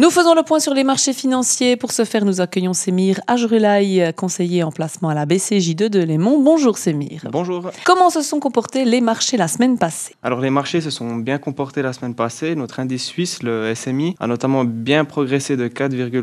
Nous faisons le point sur les marchés financiers. Pour ce faire, nous accueillons Semir Ajrulay, conseiller en placement à la BCJ de Delémont. Bonjour Semir. Bonjour. Comment se sont comportés les marchés la semaine passée ? Alors les marchés se sont bien comportés la semaine passée. Notre indice suisse, le SMI, a notamment bien progressé de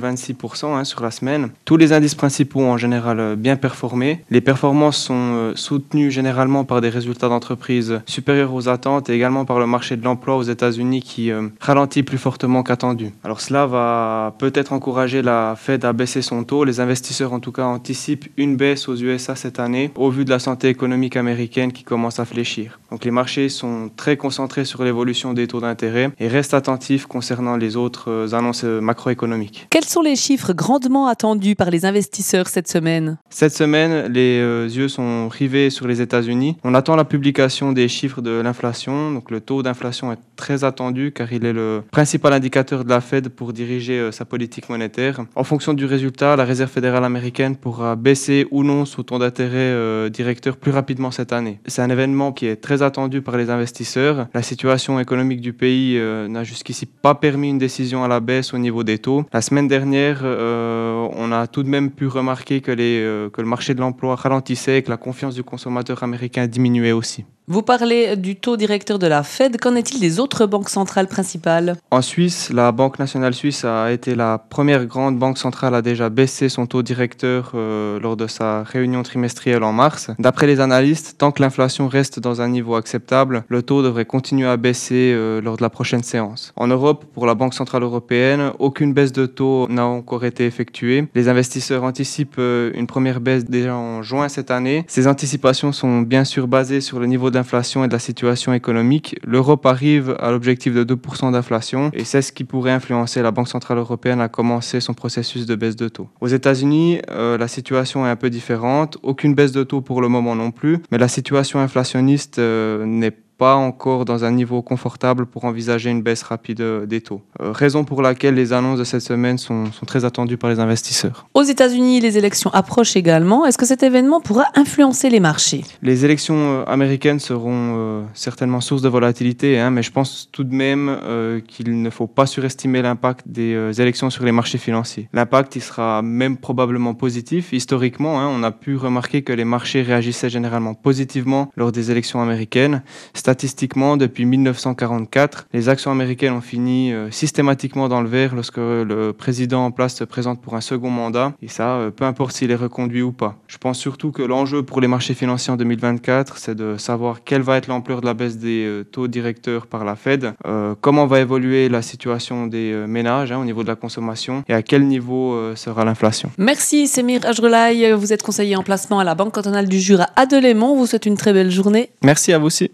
4,26% sur la semaine. Tous les indices principaux ont en général bien performé. Les performances sont soutenues généralement par des résultats d'entreprises supérieurs aux attentes et également par le marché de l'emploi aux États-Unis qui ralentit plus fortement qu'attendu. Alors cela va peut-être encourager la Fed à baisser son taux. Les investisseurs en tout cas anticipent une baisse aux USA cette année au vu de la santé économique américaine qui commence à fléchir. Donc les marchés sont très concentrés sur l'évolution des taux d'intérêt et restent attentifs concernant les autres annonces macroéconomiques. Quels sont les chiffres grandement attendus par les investisseurs cette semaine ? Cette semaine, les yeux sont rivés sur les États-Unis. On attend la publication des chiffres de l'inflation. Donc le taux d'inflation est très attendu car il est le principal indicateur de la Fed pour diriger sa politique monétaire. En fonction du résultat, la Réserve fédérale américaine pourra baisser ou non son taux d'intérêt directeur plus rapidement cette année. C'est un événement qui est très attendu par les investisseurs. La situation économique du pays n'a jusqu'ici pas permis une décision à la baisse au niveau des taux. La semaine dernière, on a tout de même pu remarquer que le marché de l'emploi ralentissait et que la confiance du consommateur américain diminuait aussi. Vous parlez du taux directeur de la Fed. Qu'en est-il des autres banques centrales principales ? En Suisse, la Banque nationale suisse a été la première grande banque centrale à déjà baisser son taux directeur lors de sa réunion trimestrielle en mars. D'après les analystes, tant que l'inflation reste dans un niveau acceptable, le taux devrait continuer à baisser lors de la prochaine séance. En Europe, pour la Banque centrale européenne, aucune baisse de taux n'a encore été effectuée. Les investisseurs anticipent une première baisse déjà en juin cette année. Ces anticipations sont bien sûr basées sur le niveau d'inflation et de la situation économique. L'Europe arrive à l'objectif de 2% d'inflation et c'est ce qui pourrait influencer la Banque centrale européenne à commencer son processus de baisse de taux. Aux États-Unis, la situation est un peu différente. Aucune baisse de taux pour le moment non plus, mais la situation inflationniste n'est pas encore dans un niveau confortable pour envisager une baisse rapide des taux. Raison pour laquelle les annonces de cette semaine sont très attendues par les investisseurs. Aux États-Unis, les élections approchent également. Est-ce que cet événement pourra influencer les marchés ? Les élections américaines seront certainement source de volatilité, mais je pense tout de même qu'il ne faut pas surestimer l'impact des élections sur les marchés financiers. L'impact, il sera même probablement positif. Historiquement, on a pu remarquer que les marchés réagissaient généralement positivement lors des élections américaines. Statistiquement, depuis 1944, les actions américaines ont fini systématiquement dans le vert lorsque le président en place se présente pour un second mandat. Et ça, peu importe s'il est reconduit ou pas. Je pense surtout que l'enjeu pour les marchés financiers en 2024, c'est de savoir quelle va être l'ampleur de la baisse des taux directeurs par la Fed, comment va évoluer la situation des ménages au niveau de la consommation et à quel niveau sera l'inflation. Merci Semir Ajrulay. Vous êtes conseiller en placement à la Banque cantonale du Jura à Delémont. Vous souhaite une très belle journée. Merci à vous aussi.